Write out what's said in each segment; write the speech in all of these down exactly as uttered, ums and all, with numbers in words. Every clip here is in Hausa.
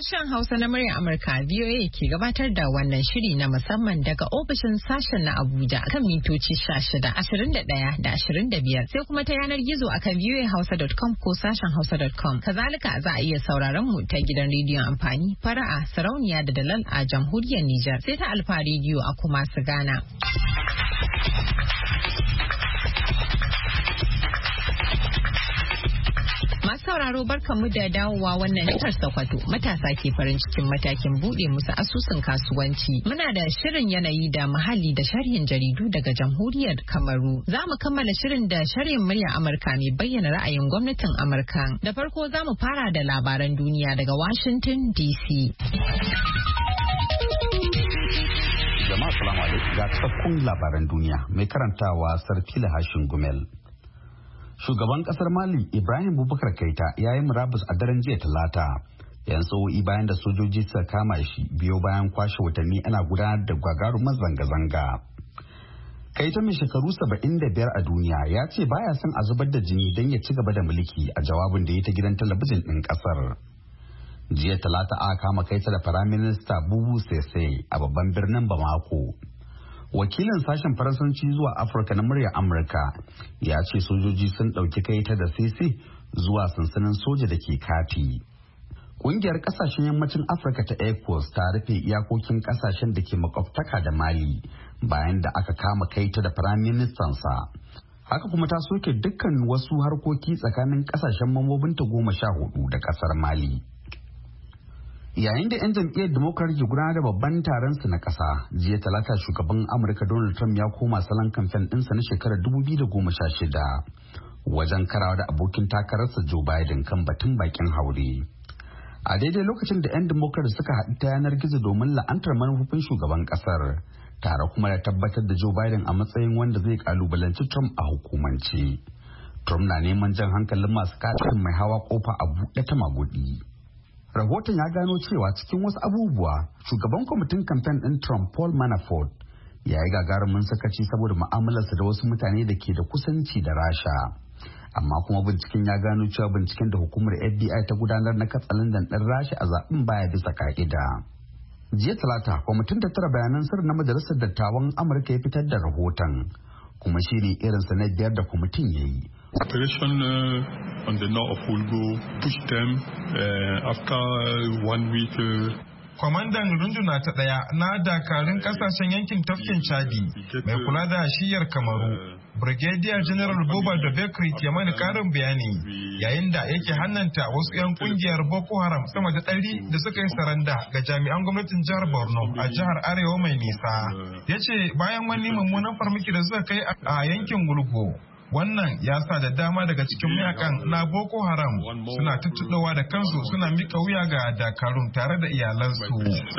Sashen Hausa na muryar Amurka V O A ke gabatar da wannan shiri na musamman daga ofishin sashen na Abuja kan mitoci shida, ashirin da ɗaya da ashirin da biyar sai kuma ta yanar gizo akan v o a hausa dot com ko sashen hausa dot com. Kazalika za a iya sauraron mu ta gidan rediyon amfani Fara'a, Sarauniya da Dalal a jamhuriyar Nijar sai ta Alfa rediyo a kuma su Ghana. Sauraro barkanmu da dawowa wannan hitar Sokoto. Matasa ke farin cikin matakin bude musu asusun kasuwanci. Muna da shirin yanayi da muhalli da sharhin jaridu daga jamhuriyar Kamaru. Za mu kammala shirin da sharhin murya Amurka mai bayyana ra'ayin gwamnatin Amurka. Da farko za mu fara da labaran duniya daga Washington D C. Jama'a salamu alaikum ga cikakkun labaran duniya mai karantawa Sarfila Hashin Gumel. Shugaban kasar Mali Ibrahim Boubacar Keita ya yi murabus a daren jiya Talata. Yan tsoho'i bayan da sojoji suka kama shi biyo bayan kwashe watanni ana gudanar da gagarumar zanga-zanga. Keita mai shekaru saba'in da biyar a duniya ya ce baya son a zubar da jini don ya ci gaba da mulki a jawabin da ya ta gidan talabijin ɗin kasar. Jiya Talata aka kama Keita da Firaminista Bubu Sese a babban birnin Bamako. Wakilin sashen Faransanci zuwa Afirka na muryar Amurka ya ce sojoji sun ɗauki Keita da Sisi zuwa sansanin soja da ke Kati. Ƙungiyar ƙasashen yammacin Afirka ta ECOWAS ta rufe iyakokin ƙasashen da ke makwabtaka da Mali bayan da aka kama Keita da Firaministansa. Haka kuma ta soke dukkan wasu harkoki tsakanin ƙasashen mambobinta goma sha hudu da ƙasar Mali. Yayin da 'yan jam'iyyar Democrat ke gudanar da babban taron su na ƙasa, jiya Talata shugaban Amurka Donald Trump ya koma salon kamfen ɗinsa na shekarar dubu biyu da goma sha shida wajen karawa da abokin takararsa Joe Biden kan batun bakin haure. A daidai lokacin da 'yan Democrat suka haɗu ta yanar gizo domin la'antar manufofin shugaban ƙasar, tare kuma da tabbatar da Joe Biden a matsayin wanda zai kalubalanci Trump a hukumance. Trump na neman jan hankalin masu katin mai hawa kofa a buɗe ta magudi. Rahoton ya gano cewa cikin wasu abubuwa shugaban kwamitin kamfen ɗin Trump Paul Manafort ya yi gagarumin sakaci saboda mu'amalarsa da wasu mutane da ke da kusanci da Rasha. Amma kuma binciken ya gano cewa binciken da hukumar F B I ta gudanar na katsalandan ɗin Rasha a zaɓen baya bisa ka'ida. Jiya Talata kwamitin tattara bayanan sirri na Majalisar Dattawan Amurka ya fitar da rahoton kuma shi ne irinsa na biyar da kwamitin ya yi. Operation uh, on the north of Ulgo pushed them uh, after uh, one week. Uh, Kwamandan runduna ta ɗaya na dakarun kasashen yankin tafkin Chadi mai kula da shiyar Kamaru, Brigadier General Buba da Bekri ke mani karin bayani yayin da yake hannanta wasu 'yan kungiyar Boko Haram sama da ɗari da suka yi saranda ga jami'an gwamnatin jihar Borno a jihar Arewa mai nisa. Ya ce bayan wani mummunan farmaki da suka kai a yankin Gulgo, wannan ya sa da dama daga cikin mayakan na Boko Haram suna tuttuɗowa da kansu suna mika wuya ga dakarun tare da iyalansu.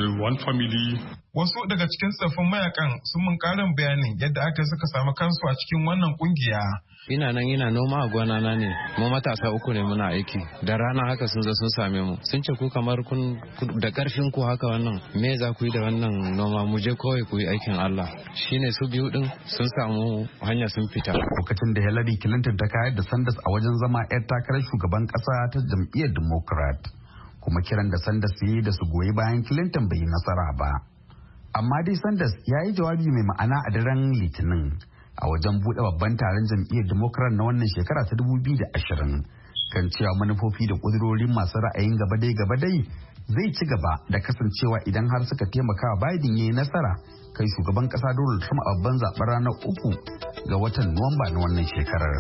Wasu daga cikin tsaffin mayakan sun mun karin bayanin yadda aka suka samu kansu a cikin wannan kungiya. Ina nan ina noma a gona na ne, mu matasa uku ne muna aiki. Da rana haka sun zo sun same mu. Sun ce ku kamar kun da karfin ku haka wannan me za ku yi da wannan noma, mu je kawai ku yi aikin Allah. Shine su biyu din sun samu hanya sun fita. Lokacin da Hillary Clinton ta kayar da Sanders a wajen zama 'yar takarar shugaban kasa ta jam'iyyar Democrat, kuma kiran da Sanders yi da su goyi bayan Clinton bai yi nasara ba. Amma dai Sanders ya yi jawabi mai ma'ana a daren Litinin a wajen buɗe babban taron jam'iyyar Democrat na wannan shekara ta dubu biyu da ashirin kan cewa manufofi da ƙudurorin masu ra'ayin gabadai-gabadai zai ci gaba da kasancewa idan har suka taimaka wa Biden ya yi nasara kai shugaban ƙasa Donald Trump a babban zaɓen ranar uku ga watan Nuwamba na wannan shekarar.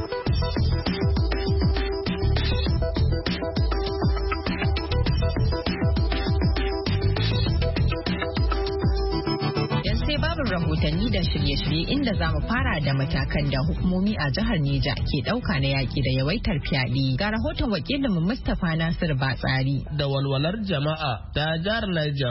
rahotanni da shirye-shirye inda za mu fara da matakan da hukumomi a jihar Neja ke ɗauka na yaƙi da yawaitar fyaɗe. Ga rahoton wakilinmu Mustapha Nasir Batsari. Da walwalar jama'a ta jihar Niger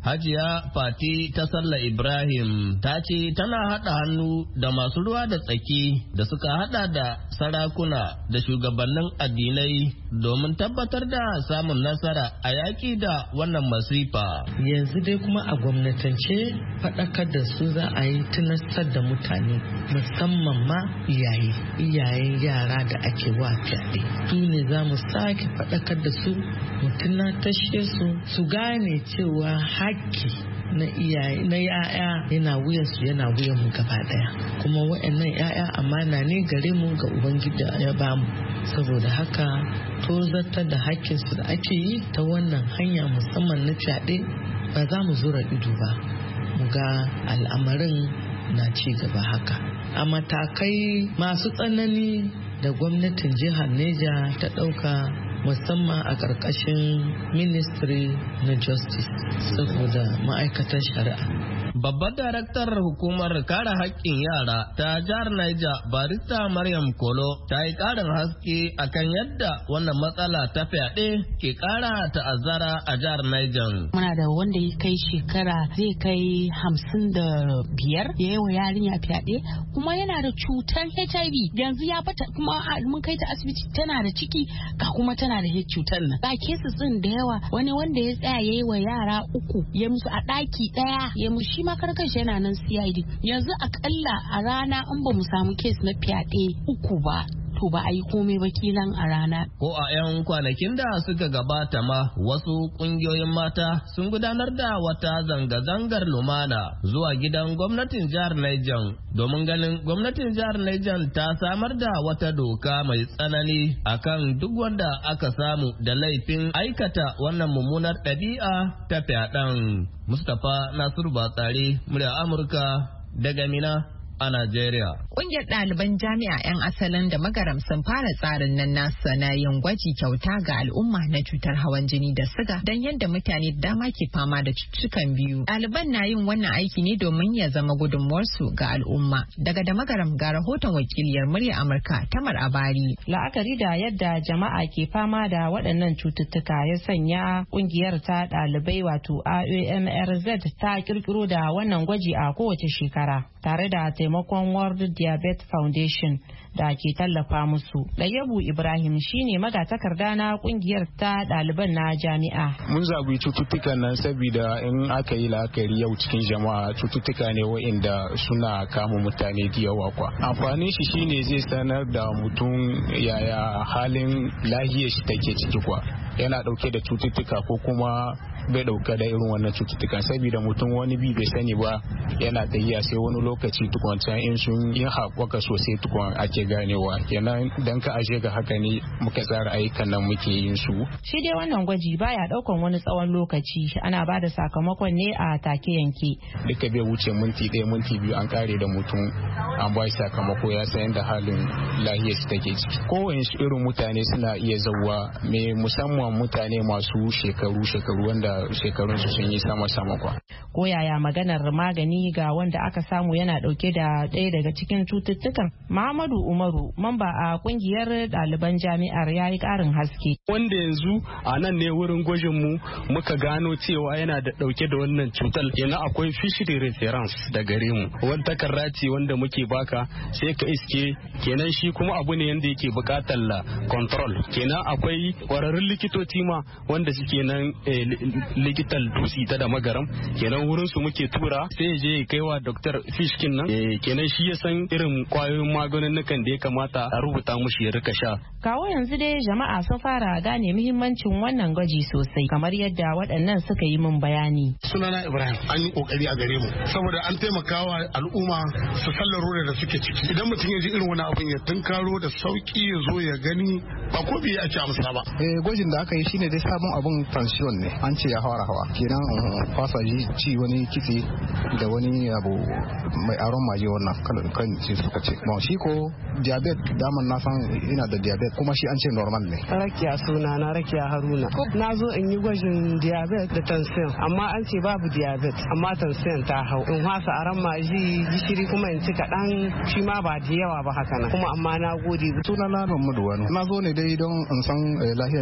Hajiya Fati ta Salla Ibrahim ta ce tana haɗa hannu da masu ruwa da tsaki da suka haɗa da sarakuna da shugabannin addinai domin tabbatar da samun nasara a yaƙi da wannan masifa. Yanzu dai kuma a gwamnatance faɗakar da su za a yi tunasar da mutane musamman ma iyaye iyayen yara da ake wa fyaɗe. Su ne za mu sake faɗakar da su mu tunatashe su su gane cewa haƙƙi na iyaye na yaya yana wuyan su yana wuyan mu gaba daya, kuma waɗannan yaya amana ne gare mu ga ubangiji ya bamu. Saboda haka tozartar da haƙƙin su da ake yi ta wannan hanya musamman na fyaɗe ba za mu zura ido ba, mu ga al'amarin na ci gaba haka. A matakai masu tsanani da gwamnatin jihar Neja ta ɗauka musamman a ƙarƙashin ministry na justice saboda ma'aikatar shari'a. Babbar daraktar hukumar kare haƙƙin yara ta jihar Niger barista Maryam Kolo ta yi ƙarin haske akan yadda wannan matsala ta fyaɗe ke ƙara ta'azzara a jihar Niger. Muna da wanda ya kai shekara zai kai hamsin da biyar ya yi wa yarinya fyaɗe kuma yana da cutar H I V yanzu ya bata kuma mun kai ta asibiti tana da ciki ga kuma tana da cutar nan. Ga cases din da yawa wani wanda ya tsaya ya yi wa yara uku ya musu a ɗaki ɗaya ya musu shi ma karkar shi yana nan C I D yanzu akalla a rana in ba mu samu case na fyaɗe uku ba to ba a yi komai ba kilan a rana. Ko a 'yan kwanakin da suka gabata ma wasu kungiyoyin mata sun gudanar da wata zanga-zangar lumana zuwa gidan gwamnatin jihar Niger domin ganin gwamnatin jihar Niger ta samar da wata doka mai tsanani akan duk wanda aka samu da laifin aikata wannan mummunar ɗabi'a ta fyaɗen. Mustapha Nasiru Batsari, murya Amurka daga Mina a Najeriya. Ƙungiyar ɗaliban jami'a 'yan asalin da magaram sun fara tsarin nan nasa na yin gwaji kyauta ga al'umma na cutar hawan jini da siga don yadda mutane da dama ke fama da cututtukan biyu. Ɗaliban na yin wannan aiki ne domin ya zama gudunmuwarsu ga al'umma. Daga da magaram ga rahoton wakiliyar murya Amurka Tamar Abari. La'akari da yadda jama'a ke fama da waɗannan cututtuka ya sanya ƙungiyar ta ɗalibai wato A A M R Z ta kirkiro da wannan gwaji a kowace shekara tare da taimakon World Diabetes Foundation da ke tallafa musu. Ɗayyabu Ibrahim shine magatakarda na kungiyar ta ɗaliban na jami'a. Mun zabi cututtukan nan saboda in aka yi la'akari yau cikin jama'a cututtuka ne wa'inda suna kama mutane da yawa kwa. Amfanin shi shine zai sanar da mutum yaya halin lahiyar shi take ciki kwa. Yana dauke da cututtuka ko kuma bai dauka da irin wannan cututtuka saboda mutum wani bi bai sani ba yana tafiya sai wani lokaci tukun can in sun yi haƙwaka sosai tukun ake ganewa kenan dan ka ashe ga haka ne muka tsara ayyukan nan muke yin su. Shi dai wannan gwaji baya daukan wani tsawon lokaci ana ba da sakamakon ne a take yanke. Duka bai wuce minti ɗaya minti biyu an kare da mutum an ba shi sakamako ya san yadda halin lahiyar su take ciki. Kowane irin mutane suna iya zauwa me musamman mutane masu shekaru shekaru wanda shekarun su sun yi sama sama kwa. Ko yaya maganar magani ga wanda aka samu yana dauke da ɗaya daga cikin cututtukan? Muhammadu Umaru mamba a kungiyar ɗaliban jami'ar ya yi ƙarin haske. Wanda yanzu a nan ne wurin gwajin mu muka gano cewa yana da dauke da wannan cutar. Yana akwai fishery reference da gare mu. Wani takarda ce wanda muke baka sai ka iske kenan shi kuma abu ne yanda yake bukatar la control. Kenan akwai kwararrun likitoci ma wanda suke nan likitan tusi ta da magaram kenan wurin su muke tura sai ya je ya kaiwa Dr. Fishkin nan kenan shi ya san irin kwayoyin maganin da ya kamata a rubuta mushi ya rika sha. Kawo yanzu dai jama'a sun fara gane muhimmancin wannan gwaji sosai kamar yadda waɗannan suka yi min bayani. Sunana Ibrahim an yi kokari a gare mu saboda an taimakawa al'umma su sallaro da suke ciki idan mutum ya ji irin wani abin ya tunkaro da sauki ya zo ya gani ba ko biye ake amsa ba. Eh gwajin da aka yi shine dai sabon abun tension ne an ce ya fara hawa kenan fasa ci wani kitse da wani abu mai aron maje wannan kan ce suka ce bon shi ko diabetes daman na san ina da diabetes kuma shi an ce normal ne. Rakiya suna na Rakiya Haruna na zo in yi gwajin diabetes da tension amma an ce babu diabetes amma tension ta hau in fasa aron maji gishiri kuma in ci kaɗan shi ma ba da yawa ba haka nan kuma amma na gode. Suna na Muhammadu Wani na zo ne dai don in san lafiyar jikina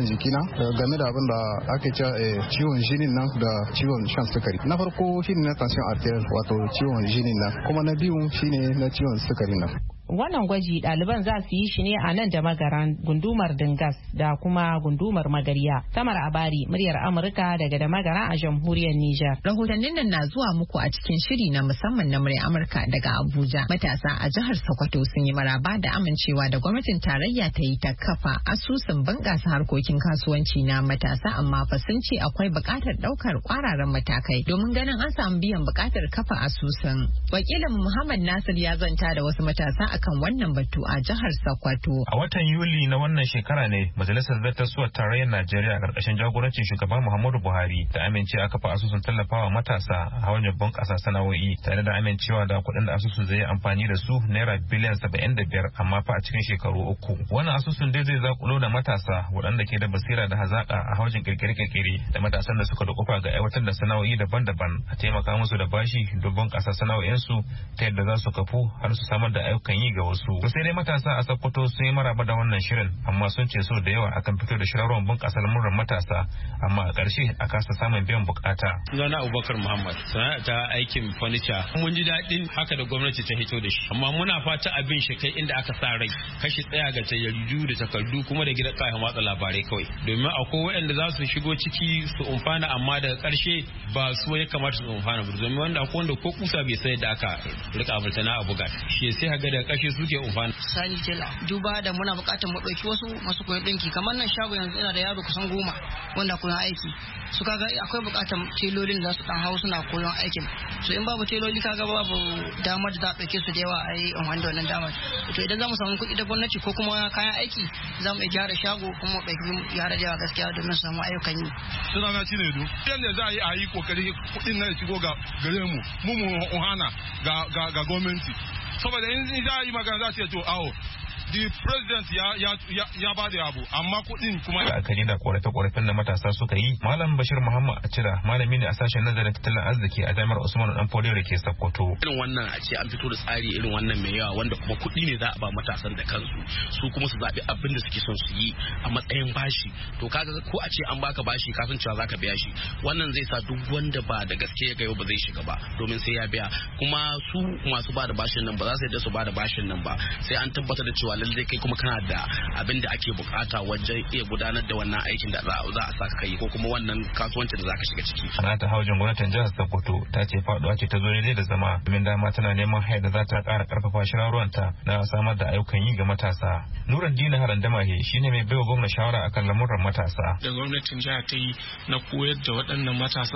game da abin da ake cewa ciwon jinin nan da ciwon shan sukari. Na farko shine na tension arterial wato ciwon jinin nan, kuma na biyu shine na ciwon sukari nan. Wannan gwaji ɗaliban za su yi shi ne a nan da magaran gundumar Dingas da kuma gundumar Magariya. Tamar Abari, muryar Amurka daga da magara a jamhuriyar Nijar. Rahotannin nan na zuwa muku a cikin shiri na musamman na muryar Amurka daga Abuja. Matasa a jihar Sokoto sun yi maraba da amincewa da gwamnatin tarayya ta yi ta kafa asusun bunƙasa harkokin kasuwanci na matasa, amma fa sun ce akwai buƙatar ɗaukar ƙwararan matakai domin ganin an samu biyan buƙatar kafa asusun. Wakilin Muhammad Nasir ya zanta da wasu matasa kan wannan batu a jihar Sokoto. A watan Yuli na wannan shekara ne Majalisar Zartaswar Tarayyar Najeriya a ƙarƙashin jagorancin shugaba Muhammadu Buhari ta amince aka fa asusun tallafawa matasa a hanyar bunƙasa sana'o'i, tare da amincewa da kuɗin da asusun zai yi amfani da su naira biliyan saba'in da biyar, amma fa a cikin shekaru uku. Wannan asusun dai zai zakulo da matasa waɗanda ke da basira da hazaƙa a haujin kirkire-kirkire da matasan da suka dukufa ga aiwatar da sana'o'i daban-daban, a taimaka musu da bashi don bunƙasa sana'o'insu ta yadda za su kafu har su samar da ayyukan yi ga wasu. To sai dai matasa a Sokoto sun yi maraba da wannan shirin, amma sun ce so da yawa akan fito da shirarwan bunƙasa lamuran matasa, amma a ƙarshe a kasa samun biyan bukata. Sunana Abubakar Muhammad, sana'a ta aikin furniture. Mun ji daɗin haka da gwamnati ta hito da shi, amma muna fata abin shi kai inda aka sa rai, kashi tsaya ga takardu da takardu kuma da gidan kayan watsa labarai kawai. Domin akwai waɗanda za su shigo ciki su umfana, amma daga ƙarshe ba su ya kamata su umfana ba. Domin wanda akwai wanda ko kusa bai sai da aka rika aburtana a buga. Shi sai haga daga ƙarshe suke umfana. Sani Tela, duba da muna buƙatar mu ɗauki wasu masu koyon ɗinki, kamar nan shago yanzu ina da yaro kusan goma wanda koyon aiki. Su kaga akwai buƙatar telolin da su ɗan hau suna koyon aikin. So in babu teloli kaga babu damar da za a ɗauke su da yawa a yi amfani da wannan damar. To idan za mu samu kuɗi da gwamnati ko kuma kayan aiki, za mu gyara shago kuma mu ɗauki gyara da yawa gaskiya domin su samu ayyukan yi. Sunana shi ne do. Yadda za a yi a yi kokari kuɗin nan shigo ga gare mu, mu mu hana ga gwamnati. Saboda in za a yi magana za su ce to awo the president ya ya ya, ya ba da abu, amma kudin kuma da akari da korafe-korafen da matasa suka yi. Malam Bashir Muhammad Acira, malami ne a sashen nazarin tattalin arziki a jami'ar Usman Dan Fodio da ke Sokoto. Irin wannan a ce an fito da tsari irin wannan mai yawa wanda kuma kuɗi ne za a ba matasan da kansu, su kuma su zaɓi abin da suke son su yi a matsayin bashi. To kaga ko a ce an baka bashi kafin cewa zaka biya shi, wannan zai sa duk wanda ba da gaske ya gayo ba zai shiga ba, domin sai ya biya. Kuma su masu ba da bashin nan ba za su yadda su ba da bashin nan ba sai an tabbatar da cewa lallai kai kuma kana da abin da ake bukata wajen iya gudanar da wannan aikin da za a saka kai ko kuma wannan kasuwancin da zaka shiga ciki. Ana ta haujin gwamnatin jihar Sokoto ta ce faduwa ce ta zo ne da zama, domin dama tana neman hayar da za ta ƙara ƙarfafa shirarwanta na samar da ayyukan yi ga matasa. Nuruddin Harandamahe shine mai baiwa gwamnati shawara akan lamuran matasa. Da gwamnatin jihar ta yi na koyar da waɗannan matasa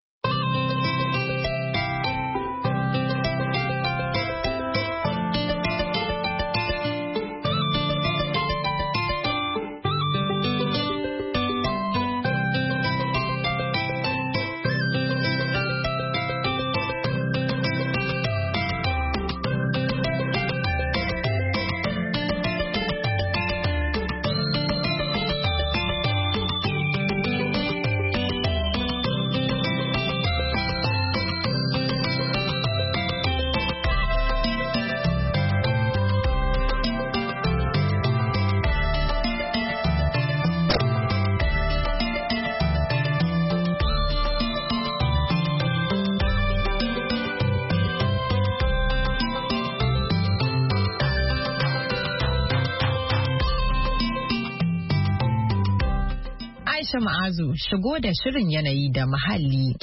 Aisha Ma'azu shigo da shirin yanayi da muhalli.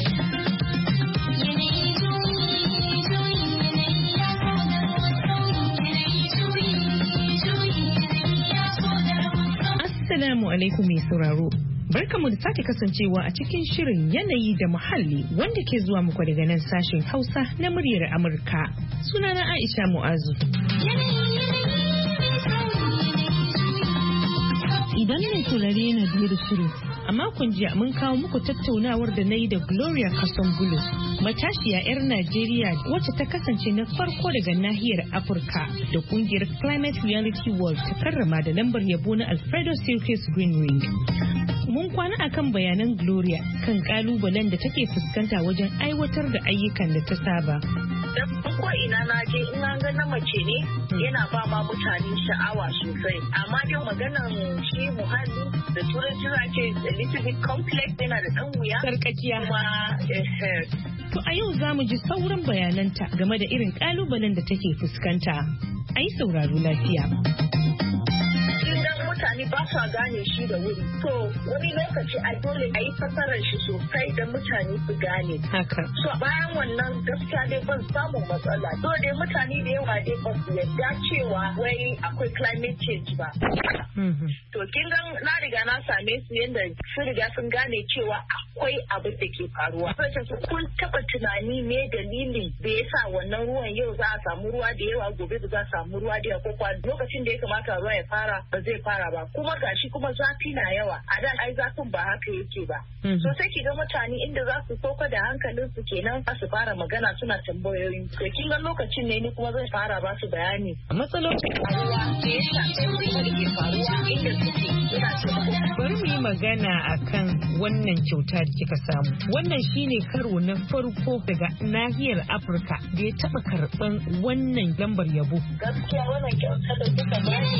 Assalamu alaikum mai sauraro. Barkamu da sake kasancewa a cikin shirin yanayi da muhalli wanda ke zuwa muku daga nan sashen Hausa na muryar Amurka. Sunana Aisha Mu'azu. Idan mai saurare yana biye da shirin, a makon jiya mun kawo muku tattaunawar da na yi da Gloria Kasongulo, matashiya 'yar Najeriya wacce ta kasance na farko daga nahiyar Afirka da kungiyar Climate Reality World ta karrama da lambar yabo na Alfredo Circus Green Ring. Mun kwana akan bayanan Gloria kan kalubalen da take fuskanta wajen aiwatar da ayyukan da ta saba. ko ina na je in an ga na mace ne yana ba ma mutane sha'awa sosai amma dai maganan shi muhalli da turanci za ce a little bit complex yana da dan wuya sarkakiya kuma to a yau za mu ji sauran bayananta game da irin kalubalen da take fuskanta a yi sauraro lafiya. Mutane ba sa gane shi da wuri. To wani lokaci a dole a yi fasarar shi sosai da mutane su gane. Haka. So bayan wannan gaskiya dai ban samun matsala. To dai mutane da yawa dai ba su yarda cewa wai akwai climate change ba. To kin ga na riga na same su yadda sun riga sun gane cewa akwai abin da ke faruwa. Sai kun taba tunani me dalili da yasa wannan ruwan yau za a samu ruwa da yawa gobe ba za a samu ruwa da yawa ko kwa lokacin da ya kamata ruwa ya fara ba zai fara ba kuma gashi kuma zafi na yawa a da ai zafin ba haka yake ba so sai ki ga mutane inda za su sauka da hankalin su kenan za su fara magana suna tambayoyi to kin ga lokacin ne ni kuma zan fara ba su bayani matsalolin ruwa da ya shafi da ke faruwa inda suke ina so bari mu yi magana akan wannan kyauta da kika samu wannan shine karo na farko daga nahiyar Afirka da ya taba karban wannan lambar yabo gaskiya wannan kyauta da kuka bani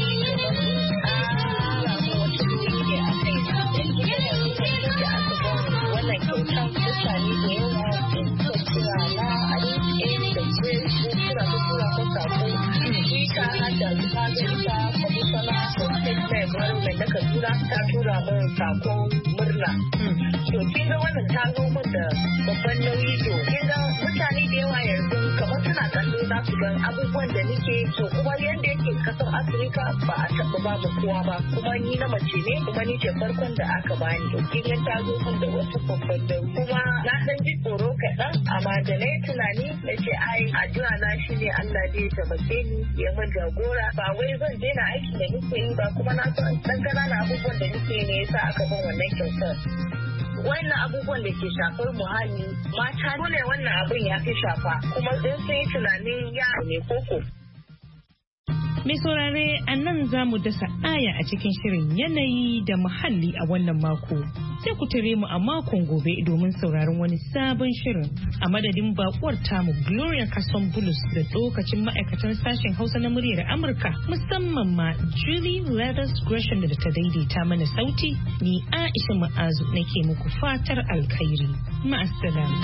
wannan kyautan mutane da yawa sun tura na a cikin da ce sun tura su tura ko sako shi ka hada ta gaita kwamishana sosai mai mai da kaduna ta tura min sako murna to kin ga wannan ta zo min da babban nauyi to kin ga mutane da yawa yanzu kamar suna kallo za su gan abubuwan da nake so kuma yanda yake kasar afirka ba a taɓa ba mu kowa ba kuma ni na mace ne kuma ni ce farkon da aka bani to kin ga ta zo min da wasu babban da kuma na dan ji tsoro kaɗan amma da na yi tunani na ce ai addu'a na shi ne Allah zai taimake ni ya min jagora ba wai zan daina aiki da nake yi ba kuma na san dan ƙananan abubuwan da nake ne yasa aka ban wannan kyautar wannan abubuwan da ke shafar muhalli mata dole wannan abin ya fi shafa kuma in sun yi tunanin yaro ne koko. Mai saurare a nan za mu dasa aya a cikin shirin yanayi da muhalli a wannan mako. Sai ku tare mu a makon gobe domin sauraron wani sabon shirin. A madadin bakuwar tamu Gloria Kason Bulus da lokacin ma'aikatan sashen Hausa na muryar Amurka musamman ma Julie Leathers Gresham da ta daidaita mana sauti ni Aisha Ma'azu nake muku fatar alkhairi. Ma'assalam.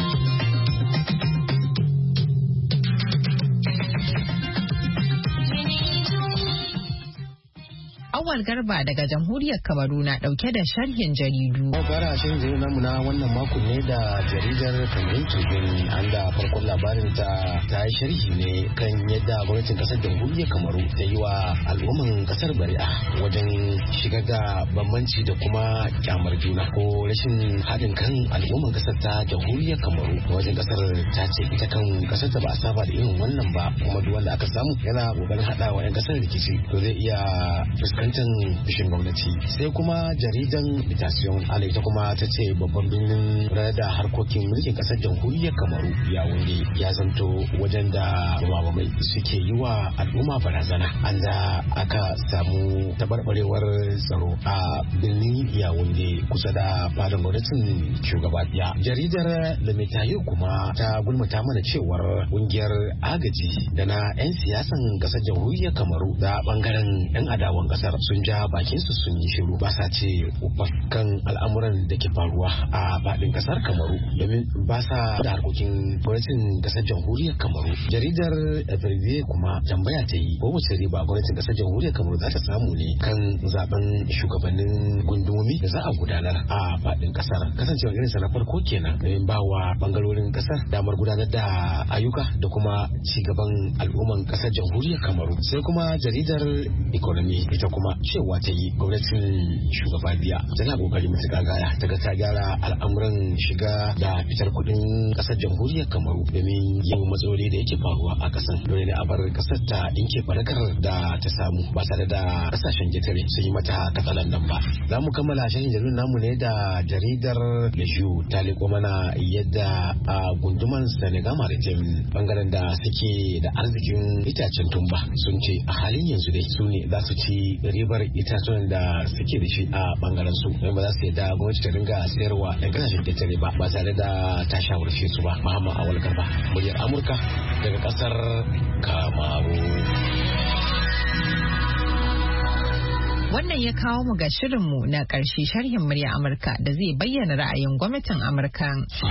Awal Garba daga Jamhuriyar Kamaru na dauke da sharhin jaridu. Fara sharhin jaridu namu na wannan mako ne da jaridar Cameroon Tribune an da farkon labarin ta ta yi sharhi ne kan yadda gwamnatin kasar Jamhuriyar Kamaru ta yi wa al'umman kasar bari'a wajen shigar da bambanci da kuma kyamar juna ko rashin haɗin kan al'umman kasar ta Jamhuriyar Kamaru wajen kasar ta ce ita kan kasar ta ba a saba da irin wannan ba kuma duk wanda aka samu yana kokarin haɗa wa 'yan kasar rikici to zai iya fuskantar bishin gwamnati. Sai kuma jaridan Mutation ala ita kuma ta ce babban birnin da harkokin mulkin kasar Jamhuriyar Kamaru ya wunde ya zanto wajen da mabamai suke yi wa al'umma barazana an da aka samu tabarbarewar tsaro a birnin ya wunde kusa da fadar gwamnatin shugaba biya. Jaridar Lamitayo kuma ta gulmata mana cewar kungiyar agaji da na 'yan siyasan kasar Jamhuriyar Kamaru da bangaren 'yan adawan kasar sun ja bakin su sun yi shiru ba sa ce kan al'amuran da ke faruwa a faɗin kasar Kamaru domin ba sa da harkokin gwamnatin kasar Jamhuriyar Kamaru. Jaridar Everyday kuma tambaya ta yi ko wace riba gwamnatin kasar Jamhuriyar Kamaru za ta samu ne kan zaben shugabannin gundumomi da za a gudanar a faɗin kasar. Kasancewar irin sa na farko kenan domin ba wa bangarorin kasar damar gudanar da ayyuka da kuma ci gaban al'umman kasar Jamhuriyar Kamaru. Sai kuma jaridar Economy ita kuma cewa ta yi gwamnatin shugaba biya tana kokari matuƙa gaya ta ga ta gyara al'amuran shiga da fitar kuɗin ƙasar Jamhuriyar Kamaru domin yin matsaloli da yake faruwa a ƙasar dole ne a bar ƙasar ta dinke barakar da ta samu ba tare da ƙasashen getare sun yi mata katsalandan ba. Za mu kammala shirin jaridar namu ne da jaridar Leju ta liko mana yadda a gunduman Senegal Maritime bangaren da suke da arzikin itacen tumba sun ce a halin yanzu dai su ne za su ci ribar itatuwan da suke da shi a bangaren su don ba za su yadda gwamnati ta dinga sayarwa yan kasashen ƙetare ba ba tare da ta shawarce su ba. Muhammad Awal Garba, muryar Amurka daga kasar Kamaru. Wannan ya kawo mu ga shirinmu na ƙarshe, sharhin murya Amurka da zai bayyana ra'ayin gwamnatin Amurka.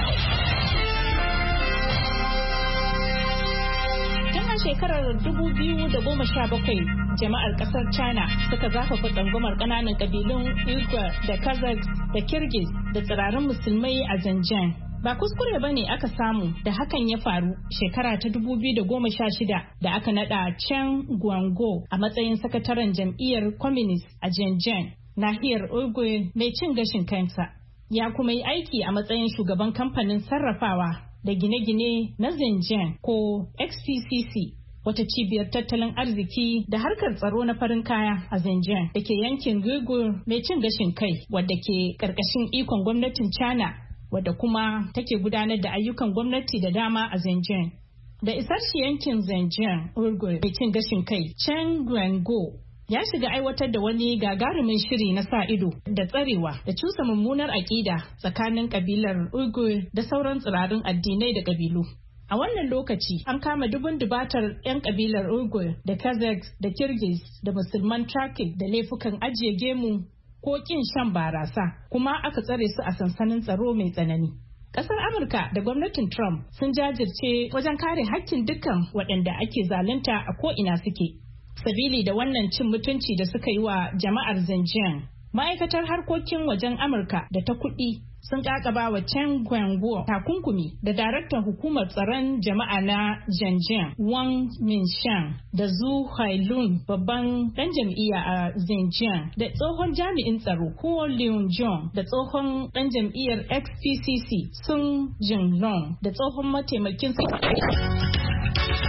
Tun a shekarar dubu biyu da goma sha bakwai jama'ar kasar China suka zafafa tsangwamar ƙananan ƙabilun Uyghur da Kazakh da Kyrgyz da tsirarin musulmai a Xinjiang. Ba kuskure ba ne aka samu da hakan ya faru shekara ta dubu biyu da goma sha shida da aka nada Chen Guangguo a matsayin sakataren jam'iyyar Communist a Xinjiang, nahiyar Uyghur mai cin gashin kansa. Ya kuma yi aiki a matsayin shugaban kamfanin sarrafawa da gine-gine na Xinjiang ko X P C C, wata cibiyar tattalin arziki da harkar tsaro na farin kaya a Xinjiang da ke yankin Uyghur mai cin gashin kai wadda ke ƙarƙashin ikon gwamnatin China, wadda kuma take gudanar da ayyukan gwamnati da dama a Xinjiang. Da isar shi yankin Xinjiang Uyghur mai cin gashin kai, Chen Guangguo ya shiga aiwatar da wani gagarumin shiri na sa ido da tsarewa da cusa mummunar aƙida tsakanin kabilar Uyghur da sauran tsirarin addinai da kabilu. A wannan lokaci an kama dubun dubatar 'yan kabilar Uyghur da Kazakh da Kyrgyz da musulman Turkic da laifukan ajiye gemu ko kin shan barasa, kuma aka tsare su a sansanin tsaro mai tsanani. Kasar Amurka da gwamnatin Trump sun jajirce wajen kare hakkin dukkan waɗanda ake zalunta a ko'ina suke. Sabili da wannan cin mutunci da suka yi wa jama'ar Xinjiang, ma'aikatar harkokin wajen Amurka da ta kuɗi sun kakaba wa Chen Guangguo takunkumi da daraktan hukumar tsaron jama'a na Xinjiang Wang Mingshan da Zhu Hailun babban dan jam'iyya a Xinjiang da tsohon jami'in tsaro Huo Liunjong da tsohon dan jam'iyyar X P C C Sun Jinlong da tsohon mataimakin